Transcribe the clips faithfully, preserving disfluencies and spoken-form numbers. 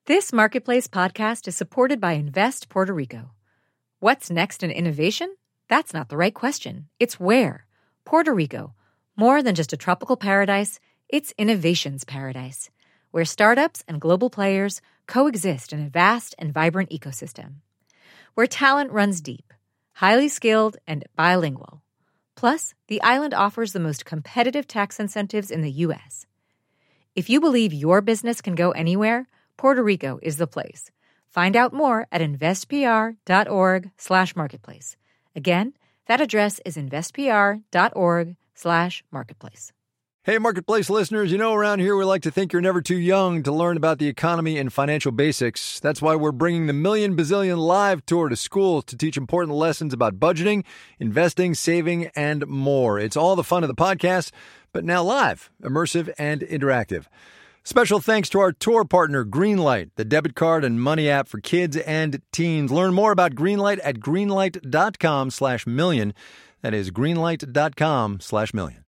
This Marketplace podcast is supported by Invest Puerto Rico. What's next in innovation? That's not the right question. It's where. Puerto Rico. More than just a tropical paradise, it's innovation's paradise, where startups and global players coexist in a vast and vibrant ecosystem. Where talent runs deep, highly skilled, and bilingual. Plus, the island offers the most competitive tax incentives in the U S. If you believe your business can go anywhere, Puerto Rico is the place. Find out more at investpr.org slash marketplace. Again, that address is investpr.org slash marketplace. Hey, Marketplace listeners, you know around here we like to think you're never too young to learn about the economy and financial basics. That's why we're bringing the Million Bazillion Live Tour to schools to teach important lessons about budgeting, investing, saving, and more. It's all the fun of the podcast, but now live, immersive, and interactive. Special thanks to our tour partner, Greenlight, the debit card and money app for kids and teens. Learn more about Greenlight at greenlight.com slash million. That is greenlight.com slash million.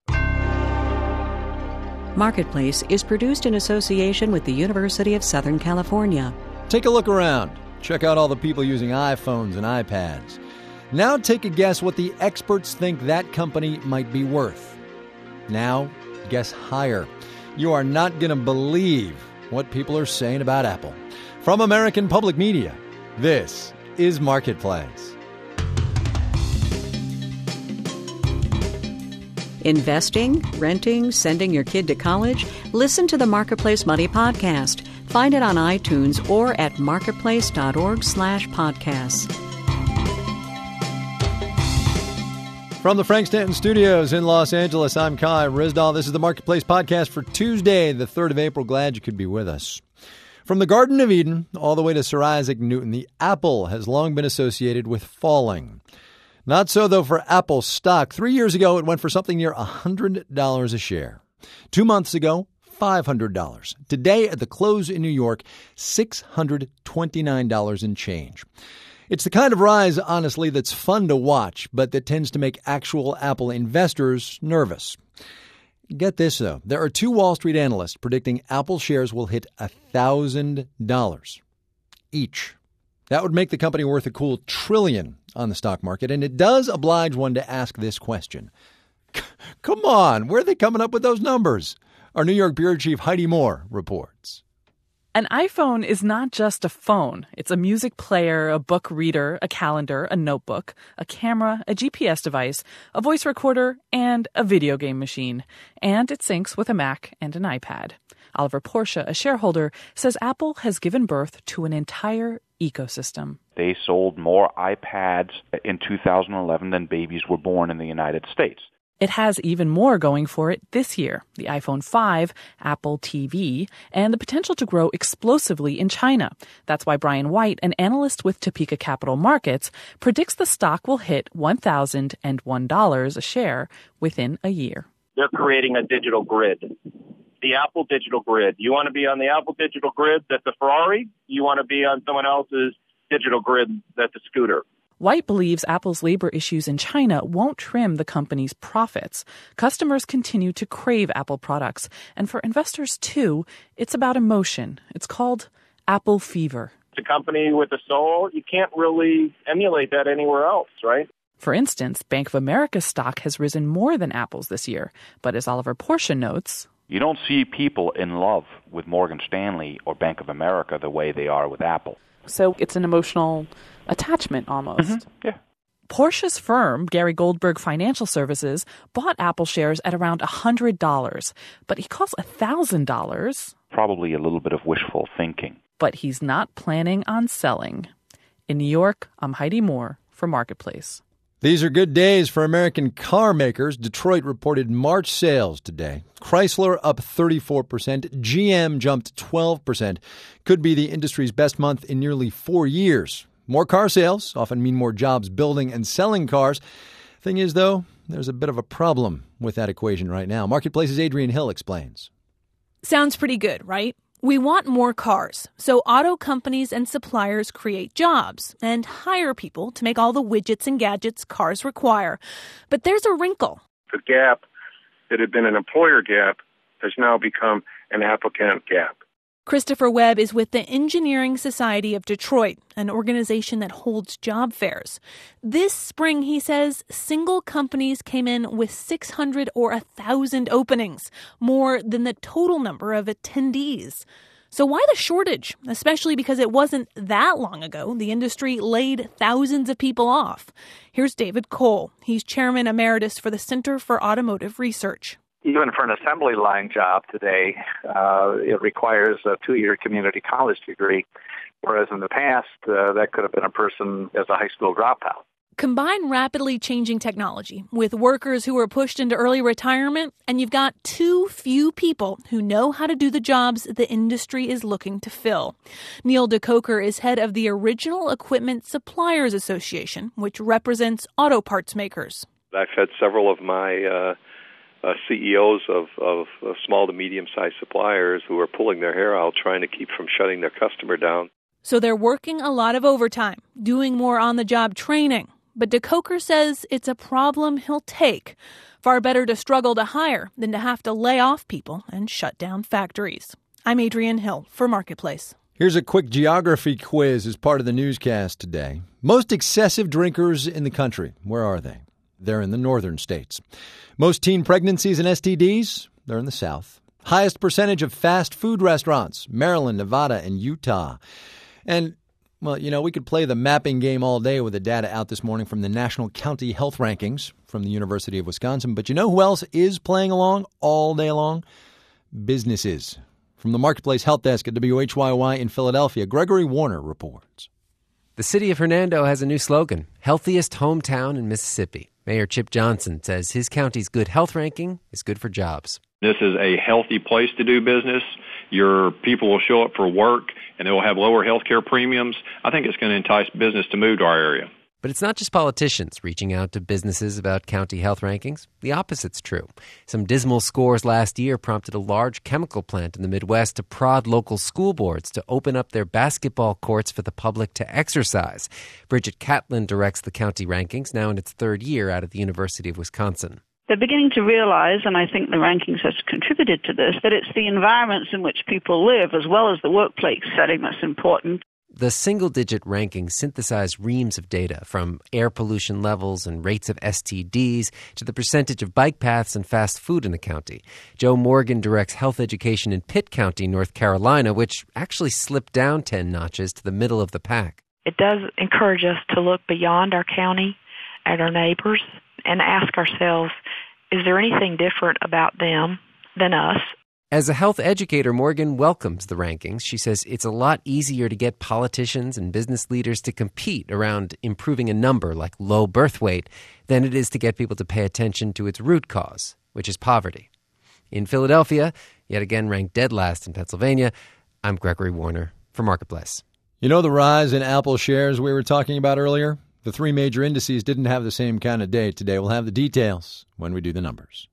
Marketplace is produced in association with the University of Southern California. Take a look around. Check out all the people using iPhones and iPads. Now take a guess what the experts think that company might be worth. Now, guess higher. You are not going to believe what people are saying about Apple. From American Public Media, this is Marketplace. Investing, renting, sending your kid to college? Listen to the Marketplace Money Podcast. Find it on iTunes or at marketplace.org slash podcasts. From the Frank Stanton Studios in Los Angeles, I'm Kai Ryssdal. This is the Marketplace Podcast for Tuesday, the third of April. Glad you could be with us. From the Garden of Eden all the way to Sir Isaac Newton, the apple has long been associated with falling. Not so, though, for Apple stock. Three years ago, it went for something near one hundred dollars a share. Two months ago, five hundred dollars. Today, at the close in New York, six hundred twenty-nine dollars and change. It's the kind of rise, honestly, that's fun to watch, but that tends to make actual Apple investors nervous. Get this, though. There are two Wall Street analysts predicting Apple shares will hit one thousand dollars each. That would make the company worth a cool trillion on the stock market, and it does oblige one to ask this question. Come on, where are they coming up with those numbers? Our New York bureau chief Heidi Moore reports. An iPhone is not just a phone. It's a music player, a book reader, a calendar, a notebook, a camera, a G P S device, a voice recorder, and a video game machine. And it syncs with a Mac and an iPad. Oliver Porsche, a shareholder, says Apple has given birth to an entire ecosystem. They sold more iPads in two thousand eleven than babies were born in the United States. It has even more going for it this year, the iPhone five, Apple T V, and the potential to grow explosively in China. That's why Brian White, an analyst with Topeka Capital Markets, predicts the stock will hit one thousand one dollars a share within a year. They're creating a digital grid, the Apple digital grid. You want to be on the Apple digital grid that's a Ferrari? You want to be on someone else's digital grid that's a scooter? White believes Apple's labor issues in China won't trim the company's profits. Customers continue to crave Apple products. And for investors, too, it's about emotion. It's called Apple fever. It's a company with a soul. You can't really emulate that anywhere else, right? For instance, Bank of America's stock has risen more than Apple's this year. But as Oliver Porsche notes, you don't see people in love with Morgan Stanley or Bank of America the way they are with Apple. So it's an emotional attachment almost. Mm-hmm. Yeah. Porsche's firm, Gary Goldberg Financial Services, bought Apple shares at around one hundred dollars. But he calls one thousand dollars probably a little bit of wishful thinking. But he's not planning on selling. In New York, I'm Heidi Moore for Marketplace. These are good days for American car makers. Detroit reported March sales today. Chrysler up thirty-four percent. G M jumped twelve percent. Could be the industry's best month in nearly four years. More car sales often mean more jobs building and selling cars. Thing is, though, there's a bit of a problem with that equation right now. Marketplace's Adrian Hill explains. Sounds pretty good, right? We want more cars, so auto companies and suppliers create jobs and hire people to make all the widgets and gadgets cars require. But there's a wrinkle. The gap that had been an employer gap has now become an applicant gap. Christopher Webb is with the Engineering Society of Detroit, an organization that holds job fairs. This spring, he says, single companies came in with six hundred or one thousand openings, more than the total number of attendees. So why the shortage? Especially because it wasn't that long ago the industry laid thousands of people off. Here's David Cole. He's chairman emeritus for the Center for Automotive Research. Even for an assembly line job today, uh, it requires a two-year community college degree, whereas in the past, uh, that could have been a person as a high school dropout. Combine rapidly changing technology with workers who are pushed into early retirement, and you've got too few people who know how to do the jobs the industry is looking to fill. Neil DeCoker is head of the Original Equipment Suppliers Association, which represents auto parts makers. I've had several of my uh, uh, C E Os of, of uh, small to medium-sized suppliers who are pulling their hair out trying to keep from shutting their customer down. So they're working a lot of overtime, doing more on-the-job training. But DeCoker says it's a problem he'll take. Far better to struggle to hire than to have to lay off people and shut down factories. I'm Adrienne Hill for Marketplace. Here's a quick geography quiz as part of the newscast today. Most excessive drinkers in the country, where are they? They're in the northern states. Most teen pregnancies and S T Ds, they're in the south. Highest percentage of fast food restaurants, Maryland, Nevada, and Utah. And well, you know, we could play the mapping game all day with the data out this morning from the National County Health Rankings from the University of Wisconsin. But you know who else is playing along all day long? Businesses. From the Marketplace Health Desk at W H Y Y in Philadelphia, Gregory Warner reports. The city of Hernando has a new slogan, healthiest hometown in Mississippi. Mayor Chip Johnson says his county's good health ranking is good for jobs. This is a healthy place to do business. Your people will show up for work, and they will have lower health care premiums. I think it's going to entice business to move to our area. But it's not just politicians reaching out to businesses about county health rankings. The opposite's true. Some dismal scores last year prompted a large chemical plant in the Midwest to prod local school boards to open up their basketball courts for the public to exercise. Bridget Catlin directs the county rankings, now in its third year out of the University of Wisconsin. They're beginning to realize, and I think the rankings has contributed to this, that it's the environments in which people live as well as the workplace setting that's important. The single-digit rankings synthesize reams of data, from air pollution levels and rates of S T Ds to the percentage of bike paths and fast food in the county. Joe Morgan directs health education in Pitt County, North Carolina, which actually slipped down ten notches to the middle of the pack. It does encourage us to look beyond our county at our neighbors and ask ourselves, is there anything different about them than us? As a health educator, Morgan welcomes the rankings. She says it's a lot easier to get politicians and business leaders to compete around improving a number like low birth weight than it is to get people to pay attention to its root cause, which is poverty. In Philadelphia, yet again ranked dead last in Pennsylvania, I'm Gregory Warner for Marketplace. You know the rise in Apple shares we were talking about earlier? The three major indices didn't have the same kind of day today. We'll have the details when we do the numbers.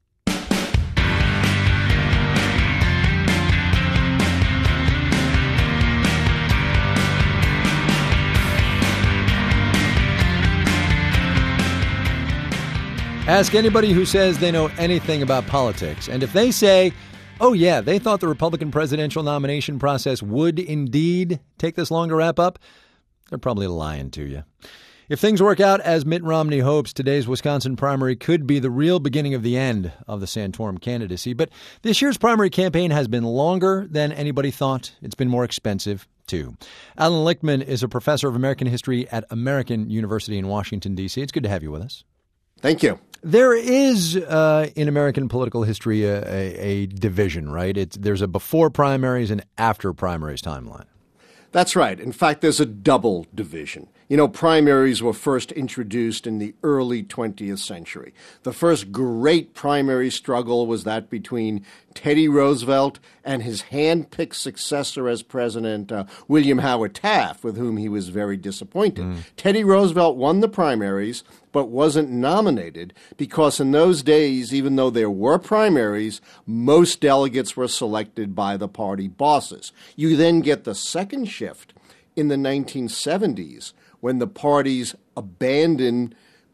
Ask anybody who says they know anything about politics, and if they say, oh yeah, they thought the Republican presidential nomination process would indeed take this long to wrap up, they're probably lying to you. If things work out as Mitt Romney hopes, today's Wisconsin primary could be the real beginning of the end of the Santorum candidacy. But this year's primary campaign has been longer than anybody thought. It's been more expensive, too. Alan Lichtman is a professor of American history at American University in Washington, D C. It's good to have you with us. Thank you. There is, uh, in American political history, a, a, a division, right? It's, there's a before primaries and after primaries timeline. That's right. In fact, there's a double division. You know, primaries were first introduced in the early twentieth century. The first great primary struggle was that between Teddy Roosevelt and his hand-picked successor as president, uh, William Howard Taft, with whom he was very disappointed. Mm. Teddy Roosevelt won the primaries, but wasn't nominated because in those days, even though there were primaries, most delegates were selected by the party bosses. You then get the second shift in the nineteen seventies when the parties abandoned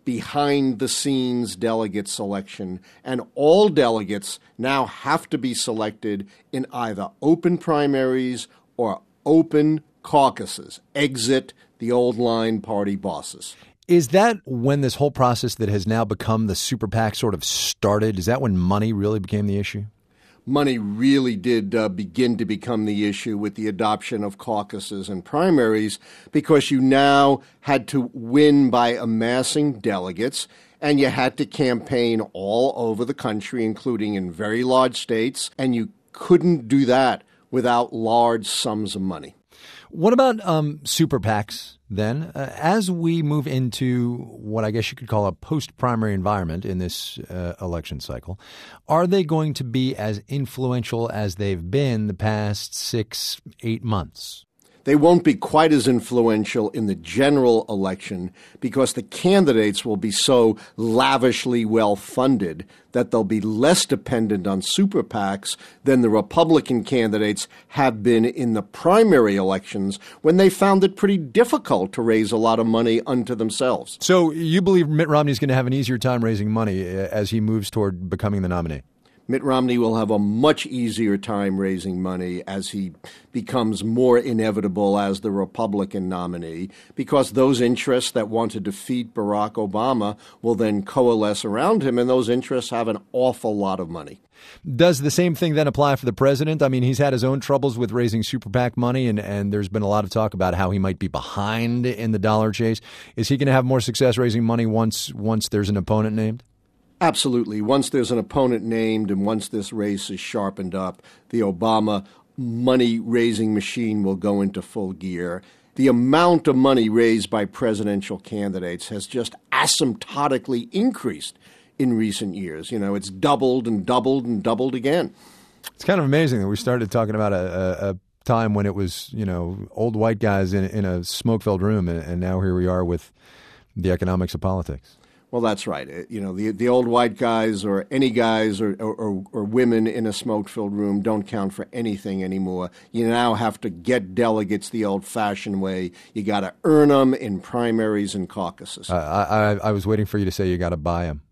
behind-the-scenes delegate selection, and all delegates now have to be selected in either open primaries or open caucuses. Exit the old line party bosses. Is that when this whole process that has now become the super PAC sort of started? Is that when money really became the issue? Money really did uh, begin to become the issue with the adoption of caucuses and primaries, because you now had to win by amassing delegates, and you had to campaign all over the country, including in very large states, and you couldn't do that without large sums of money. What about um, super PACs then? Uh, as we move into what I guess you could call a post-primary environment in this uh, election cycle, are they going to be as influential as they've been the past six, eight months? They won't be quite as influential in the general election because the candidates will be so lavishly well-funded that they'll be less dependent on super PACs than the Republican candidates have been in the primary elections when they found it pretty difficult to raise a lot of money unto themselves. So you believe Mitt Romney's going to have an easier time raising money as he moves toward becoming the nominee? Mitt Romney will have a much easier time raising money as he becomes more inevitable as the Republican nominee, because those interests that want to defeat Barack Obama will then coalesce around him, and those interests have an awful lot of money. Does the same thing then apply for the president? I mean, he's had his own troubles with raising super PAC money, and, and there's been a lot of talk about how he might be behind in the dollar chase. Is he going to have more success raising money once once there's an opponent named? Absolutely. Once there's an opponent named and once this race is sharpened up, the Obama money-raising machine will go into full gear. The amount of money raised by presidential candidates has just asymptotically increased in recent years. You know, it's doubled and doubled and doubled again. It's kind of amazing that we started talking about a, a, a time when it was, you know, old white guys in, in a smoke-filled room, and, and now here we are with the economics of politics. Well, that's right. You know, the the old white guys or any guys or, or, or women in a smoke-filled room don't count for anything anymore. You now have to get delegates the old-fashioned way. You got to earn them in primaries and caucuses. Uh, I, I was waiting for you to say you got to buy them.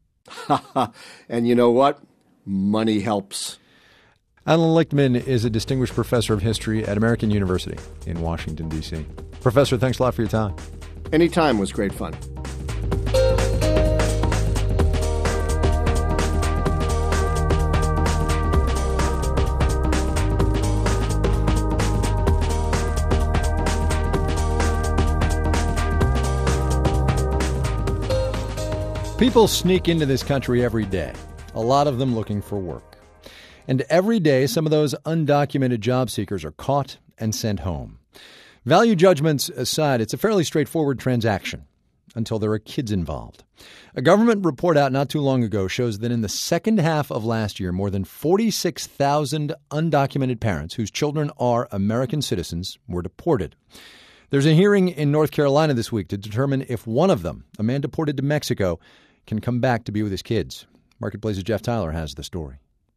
And you know what? Money helps. Alan Lichtman is a distinguished professor of history at American University in Washington, D C Professor, thanks a lot for your time. Anytime was great fun. People sneak into this country every day, a lot of them looking for work. And every day, some of those undocumented job seekers are caught and sent home. Value judgments aside, it's a fairly straightforward transaction until there are kids involved. A government report out not too long ago shows that in the second half of last year, more than forty-six thousand undocumented parents whose children are American citizens were deported. There's a hearing in North Carolina this week to determine if one of them, a man deported to Mexico, can come back to be with his kids. Marketplace's Jeff Tyler has the story.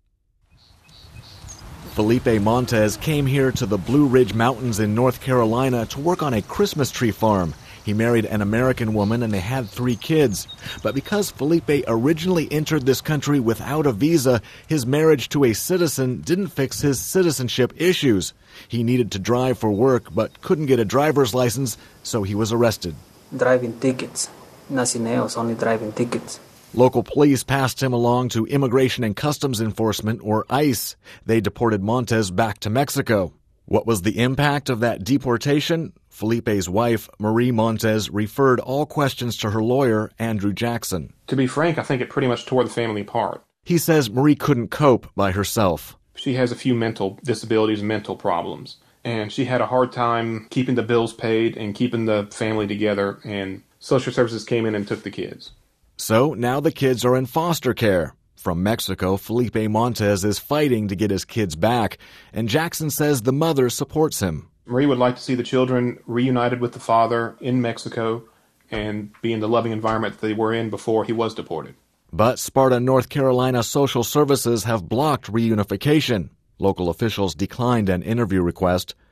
Felipe Montez came here to the Blue Ridge Mountains in North Carolina to work on a Christmas tree farm. He married an American woman and they had three kids. But because Felipe originally entered this country without a visa, his marriage to a citizen didn't fix his citizenship issues. He needed to drive for work but couldn't get a driver's license, so he was arrested. Driving tickets. Nacineos, only driving tickets. Local police passed him along to Immigration and Customs Enforcement, or ICE. They deported Montez back to Mexico. What was the impact of that deportation? Felipe's wife, Marie Montez, referred all questions to her lawyer, Andrew Jackson. To be frank, I think it pretty much tore the family apart. He says Marie couldn't cope by herself. She has a few mental disabilities and mental problems, and she had a hard time keeping the bills paid and keeping the family together, and social services came in and took the kids. So now the kids are in foster care. From Mexico, Felipe Montez is fighting to get his kids back, and Jackson says the mother supports him. Marie would like to see the children reunited with the father in Mexico and be in the loving environment that they were in before he was deported. But Sparta, North Carolina social services have blocked reunification. Local officials declined an interview request.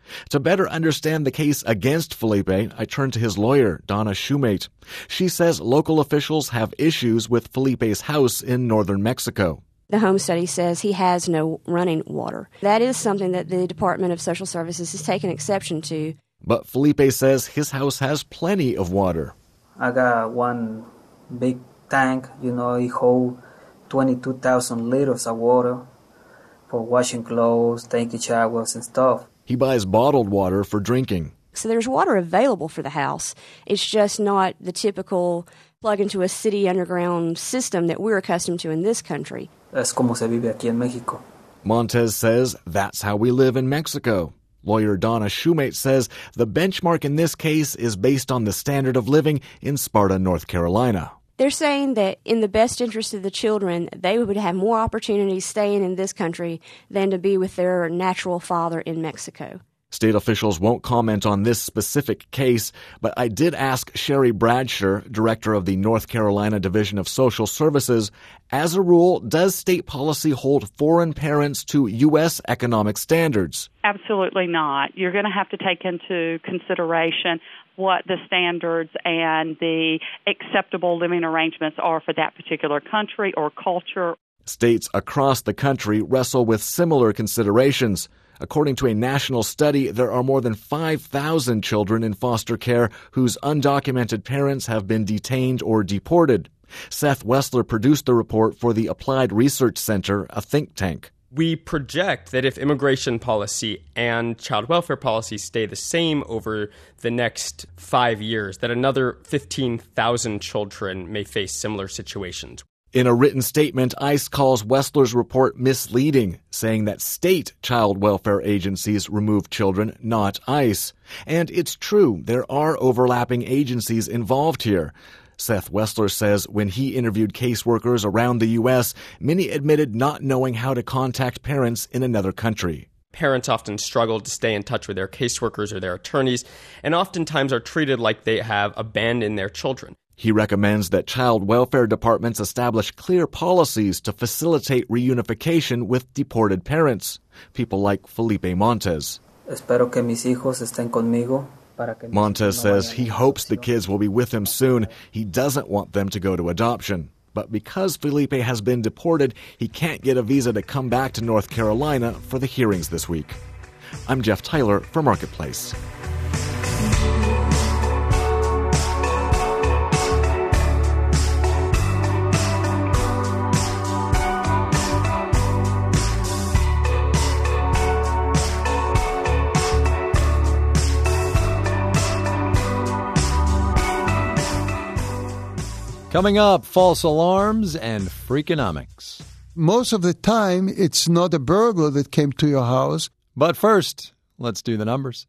To better understand the case against Felipe, I turned to his lawyer, Donna Shumate. She says local officials have issues with Felipe's house in northern Mexico. The home study says he has no running water. That is something that the Department of Social Services has taken exception to. But Felipe says his house has plenty of water. I got one big tank, you know, it holds twenty-two thousand liters of water for washing clothes, taking showers and stuff. He buys bottled water for drinking. So there's water available for the house. It's just not the typical plug into a city underground system that we're accustomed to in this country. Es como se vive aquí en México. Montez says that's how we live in Mexico. Lawyer Donna Shumate says the benchmark in this case is based on the standard of living in Sparta, North Carolina. They're saying that in the best interest of the children, they would have more opportunities staying in this country than to be with their natural father in Mexico. State officials won't comment on this specific case, but I did ask Sherry Bradsher, director of the North Carolina Division of Social Services, as a rule, does state policy hold foreign parents to U S economic standards? Absolutely not. You're going to have to take into consideration what the standards and the acceptable living arrangements are for that particular country or culture. States across the country wrestle with similar considerations. According to a national study, there are more than five thousand children in foster care whose undocumented parents have been detained or deported. Seth Wessler produced the report for the Applied Research Center, a think tank. We project that if immigration policy and child welfare policy stay the same over the next five years, that another fifteen thousand children may face similar situations. In a written statement, ICE calls Wessler's report misleading, saying that state child welfare agencies remove children, not ICE. And it's true, there are overlapping agencies involved here. Seth Wessler says when he interviewed caseworkers around the U S, many admitted not knowing how to contact parents in another country. Parents often struggle to stay in touch with their caseworkers or their attorneys, and oftentimes are treated like they have abandoned their children. He recommends that child welfare departments establish clear policies to facilitate reunification with deported parents, people like Felipe Montez. Espero que mis hijos estén conmigo. Montez says he hopes the kids will be with him soon. He doesn't want them to go to adoption. But because Felipe has been deported, he can't get a visa to come back to North Carolina for the hearings this week. I'm Jeff Tyler for Marketplace. Coming up, false alarms and Freakonomics. Most of the time, it's not a burglar that came to your house. But first, let's do the numbers.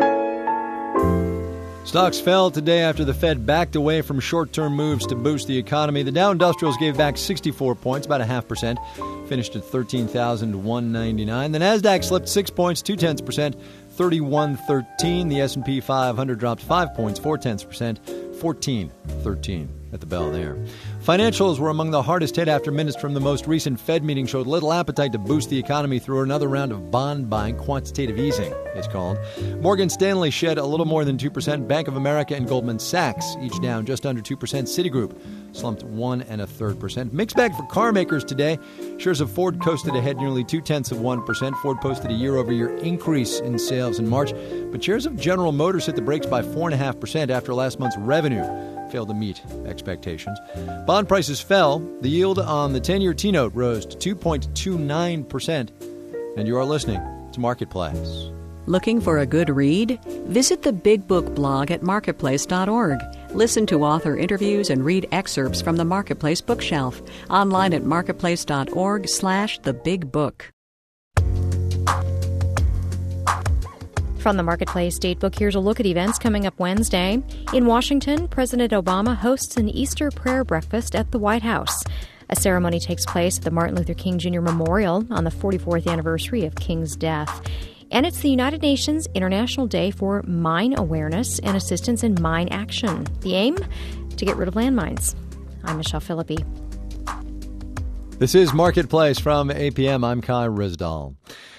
Stocks fell today after the Fed backed away from short-term moves to boost the economy. The Dow Industrials gave back sixty-four points, about a half percent, finished at thirteen thousand one hundred ninety-nine. The Nasdaq slipped six points, two-tenths percent, thirty-one thirteen. The S and P five hundred dropped five points, four-tenths percent, fourteen thirteen at the bell there. Financials were among the hardest hit after minutes from the most recent Fed meeting showed little appetite to boost the economy through another round of bond buying, quantitative easing, it's called. Morgan Stanley shed a little more than two percent. Bank of America and Goldman Sachs, each down just under two percent. Citigroup slumped one and a third percent. Mixed bag for car makers today. Shares of Ford coasted ahead nearly two-tenths of one percent. Ford posted a year-over-year increase in sales in March, but shares of General Motors hit the brakes by four point five percent after last month's revenue failed to meet expectations. Bond prices fell. The yield on the ten-year T-note rose to two point two nine percent. And you are listening to Marketplace. Looking for a good read? Visit the Big Book blog at marketplace dot org. Listen to author interviews and read excerpts from the Marketplace bookshelf. Online at marketplace dot org slash the big book. From the Marketplace Datebook, here's a look at events coming up Wednesday. In Washington, President Obama hosts an Easter prayer breakfast at the White House. A ceremony takes place at the Martin Luther King Junior Memorial on the forty-fourth anniversary of King's death. And it's the United Nations International Day for Mine Awareness and Assistance in Mine Action. The aim? To get rid of landmines. I'm Michelle Philippi. This is Marketplace from A P M. I'm Kai Rizdal.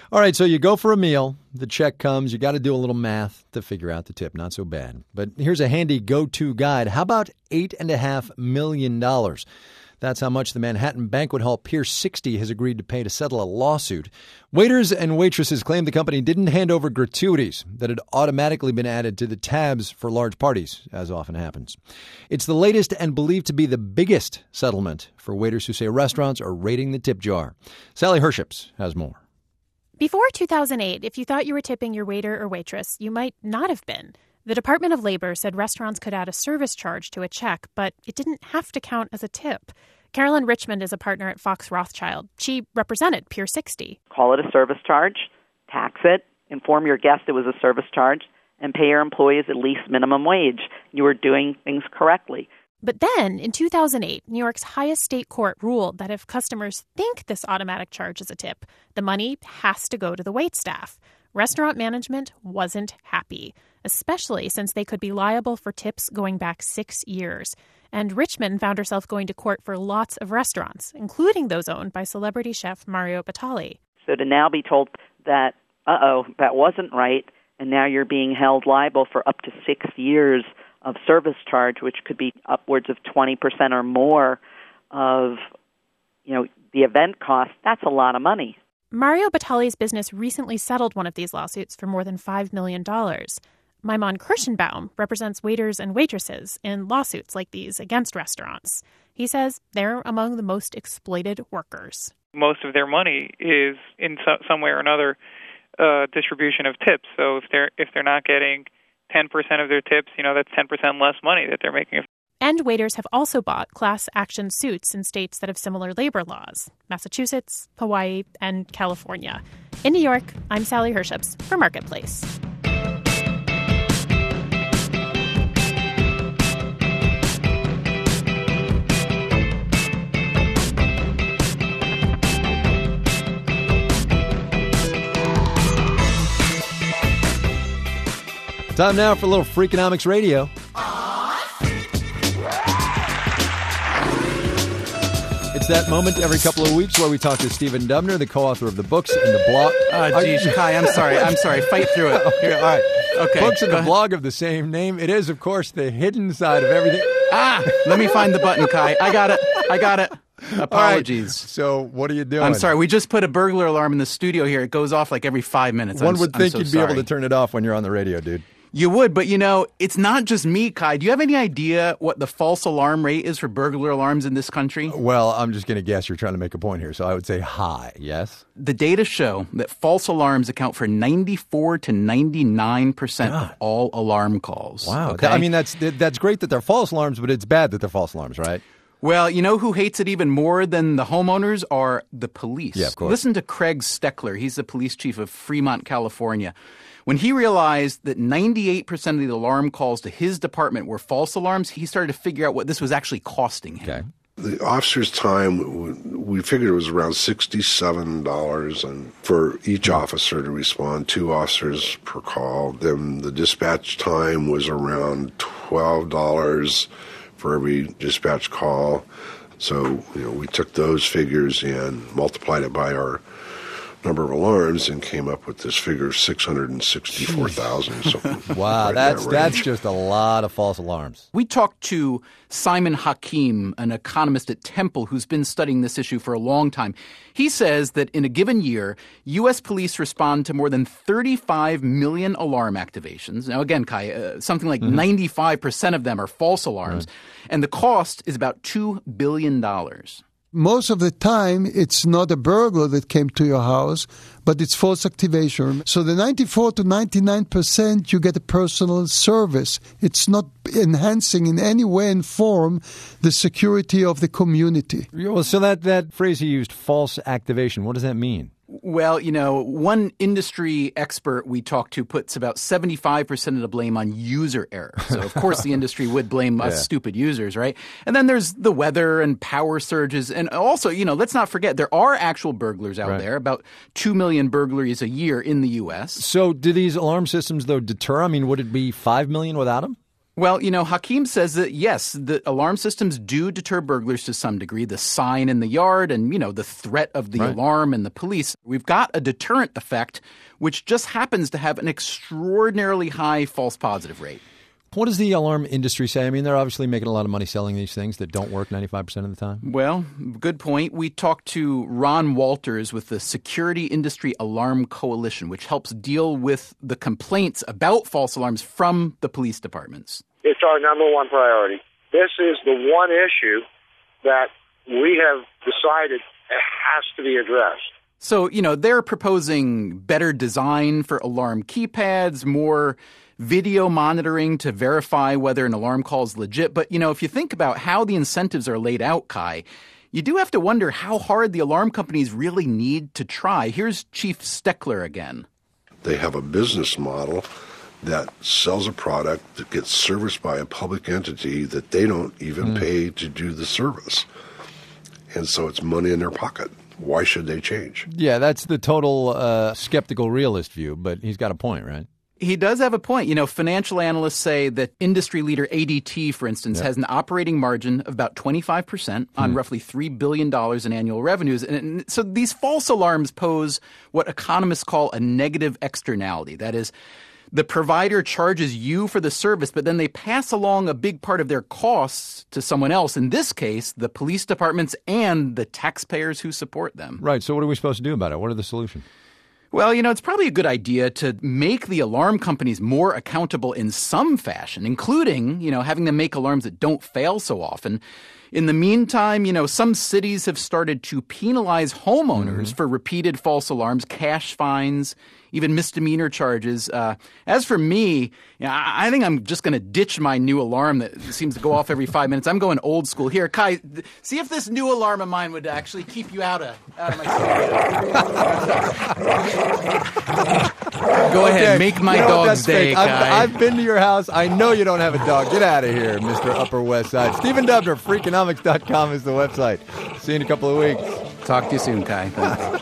All right, so you go for a meal. The check comes. You got to do a little math to figure out the tip. Not so bad. But here's a handy go-to guide. How about eight point five million dollars? That's how much the Manhattan Banquet Hall Pier sixty has agreed to pay to settle a lawsuit. Waiters and waitresses claim the company didn't hand over gratuities that had automatically been added to the tabs for large parties, as often happens. It's the latest and believed to be the biggest settlement for waiters who say restaurants are raiding the tip jar. Sally Herships has more. Before two thousand eight, if you thought you were tipping your waiter or waitress, you might not have been. The Department of Labor said restaurants could add a service charge to a check, but it didn't have to count as a tip. Carolyn Richmond is a partner at Fox Rothschild. She represented Pier sixty. Call it a service charge, tax it, inform your guest it was a service charge, and pay your employees at least minimum wage. You were doing things correctly. But then, in two thousand eight, New York's highest state court ruled that if customers think this automatic charge is a tip, the money has to go to the waitstaff. Restaurant management wasn't happy, especially since they could be liable for tips going back six years. And Richmond found herself going to court for lots of restaurants, including those owned by celebrity chef Mario Batali. So to now be told that, uh-oh, that wasn't right, and now you're being held liable for up to six years of service charge, which could be upwards of twenty percent or more of, you know, the event cost, that's a lot of money. Mario Batali's business recently settled one of these lawsuits for more than five million dollars. Maimon Kirschenbaum represents waiters and waitresses in lawsuits like these against restaurants. He says they're among the most exploited workers. Most of their money is in so, some way or another uh, distribution of tips. So if they're if they're not getting ten percent of their tips, you know, that's ten percent less money that they're making. And waiters have also bought class action suits in states that have similar labor laws: Massachusetts, Hawaii, and California. In New York, I'm Sally Herships for Marketplace. Time now for a little Freakonomics Radio. It's that moment every couple of weeks where we talk to Stephen Dubner, the co-author of the books and the blog. Oh, geez, Kai, I'm sorry. I'm sorry. Fight through it. Okay, all right. Okay. Books and the blog of the same name. It is, of course, the hidden side of everything. Ah, let me find the button, Kai. I got it. I got it. Apologies. Right. So what are you doing? I'm sorry. We just put a burglar alarm in the studio here. It goes off like every five minutes. One I'm, would I'm think so you'd be sorry. able to turn it off when you're on the radio, dude. You would, but you know, it's not just me, Kai. Do you have any idea what the false alarm rate is for burglar alarms in this country? Well, I'm just going to guess you're trying to make a point here, so I would say high, yes? The data show that false alarms account for ninety-four to ninety-nine percent of all alarm calls. Wow. Okay? I mean, that's that's great that they're false alarms, but it's bad that they're false alarms, right? Well, you know who hates it even more than the homeowners are the police. Yeah, of course. Listen to Craig Steckler. He's the police chief of Fremont, California. When he realized that ninety-eight percent of the alarm calls to his department were false alarms, he started to figure out what this was actually costing him. Okay. The officer's time, we figured it was around sixty-seven dollars and for each officer to respond, two officers per call. Then the dispatch time was around twelve dollars for every dispatch call. So, you know, we took those figures and multiplied it by our number of alarms and came up with this figure of six hundred sixty-four thousand. So wow, right that's that that's just a lot of false alarms. We talked to Simon Hakim, an economist at Temple who's been studying this issue for a long time. He says that in a given year, U S police respond to more than thirty-five million alarm activations. Now, again, Kai, uh, something like mm-hmm. ninety-five percent of them are false alarms, right. And the cost is about two billion dollars. Most of the time, it's not a burglar that came to your house, but it's false activation. So the ninety-four to ninety-nine percent, you get a personal service. It's not enhancing in any way and form the security of the community. Well, so that, that phrase you used, false activation, what does that mean? Well, you know, one industry expert we talked to puts about seventy-five percent of the blame on user error. So, of course, the industry would blame us yeah. stupid users, right? And then there's the weather and power surges. And also, you know, let's not forget, there are actual burglars out right. there, about two million burglaries a year in the U S. So do these alarm systems, though, deter? I mean, would it be five million without them? Well, you know, Hakeem says that, yes, the alarm systems do deter burglars to some degree. The sign in the yard and, you know, the threat of the right. alarm and the police. We've got a deterrent effect, which just happens to have an extraordinarily high false positive rate. What does the alarm industry say? I mean, they're obviously making a lot of money selling these things that don't work ninety-five percent of the time. Well, good point. We talked to Ron Walters with the Security Industry Alarm Coalition, which helps deal with the complaints about false alarms from the police departments. It's our number one priority. This is the one issue that we have decided has to be addressed. So, you know, they're proposing better design for alarm keypads, more video monitoring to verify whether an alarm call is legit. But, you know, if you think about how the incentives are laid out, Kai, you do have to wonder how hard the alarm companies really need to try. Here's Chief Steckler again. They have a business model that sells a product that gets serviced by a public entity that they don't even mm. pay to do the service. And so it's money in their pocket. Why should they change? Yeah, that's the total uh, skeptical realist view, but he's got a point, right? He does have a point. You know, financial analysts say that industry leader A D T, for instance, yep. has an operating margin of about twenty-five percent on hmm. roughly three billion dollars in annual revenues. And, and so these false alarms pose what economists call a negative externality. That is, the provider charges you for the service, but then they pass along a big part of their costs to someone else. In this case, the police departments and the taxpayers who support them. Right. So what are we supposed to do about it? What are the solutions? Well, you know, it's probably a good idea to make the alarm companies more accountable in some fashion, including, you know, having them make alarms that don't fail so often. In the meantime, you know, some cities have started to penalize homeowners mm-hmm. for repeated false alarms, cash fines, even misdemeanor charges. Uh, as for me, you know, I, I think I'm just going to ditch my new alarm that seems to go off every five minutes. I'm going old school. Here, Kai, th- see if this new alarm of mine would actually keep you out of, out of my Go ahead, okay. make my you know dog's day, Kai. I've, I've been to your house. I know you don't have a dog. Get out of here, Mister Upper West Side. Stephen Dubner, Freakonomics dot com is the website. See you in a couple of weeks. Talk to you soon, Kai. Thanks.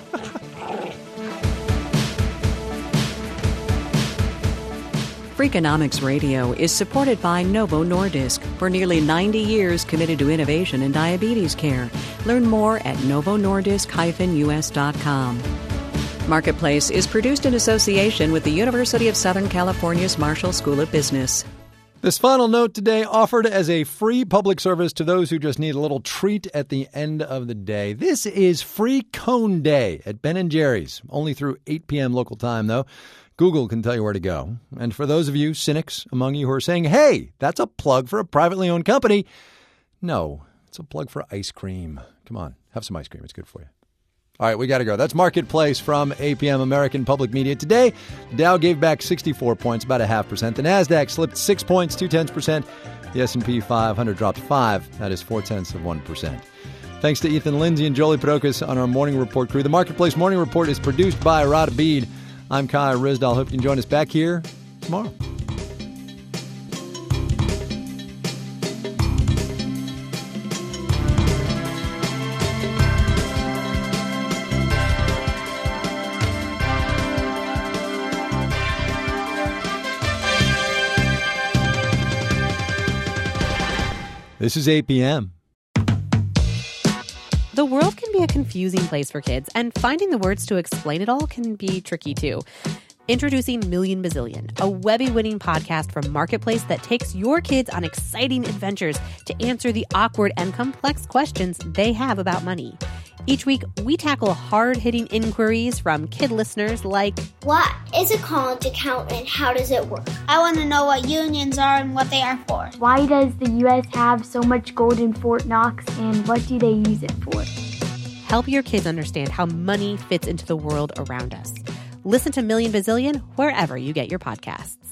Freakonomics Radio is supported by Novo Nordisk, for nearly ninety years committed to innovation in diabetes care. Learn more at novo nordisk dash u s dot com. Marketplace is produced in association with the University of Southern California's Marshall School of Business. This final note today offered as a free public service to those who just need a little treat at the end of the day. This is Free Cone Day at Ben and Jerry's, only through eight p.m. local time, though. Google can tell you where to go. And for those of you cynics among you who are saying, hey, that's a plug for a privately owned company, no, it's a plug for ice cream. Come on, have some ice cream. It's good for you. All right, we got to go. That's Marketplace from A P M American Public Media. Today, Dow gave back sixty-four points, about a half percent. The NASDAQ slipped six points, two-tenths percent. The S and P five hundred dropped five. That is four-tenths of one percent. Thanks to Ethan Lindsay and Jolie Pedocus on our Morning Report crew. The Marketplace Morning Report is produced by Rod Abid. I'm Kai Ryssdal. Hope you can join us back here tomorrow. This is A P M. The world can be a confusing place for kids, and finding the words to explain it all can be tricky too. Introducing Million Bazillion, a Webby-winning podcast from Marketplace that takes your kids on exciting adventures to answer the awkward and complex questions they have about money. Each week, we tackle hard-hitting inquiries from kid listeners like, what is a college account and how does it work? I want to know what unions are and what they are for. Why does the U S have so much gold in Fort Knox and what do they use it for? Help your kids understand how money fits into the world around us. Listen to Million Bazillion wherever you get your podcasts.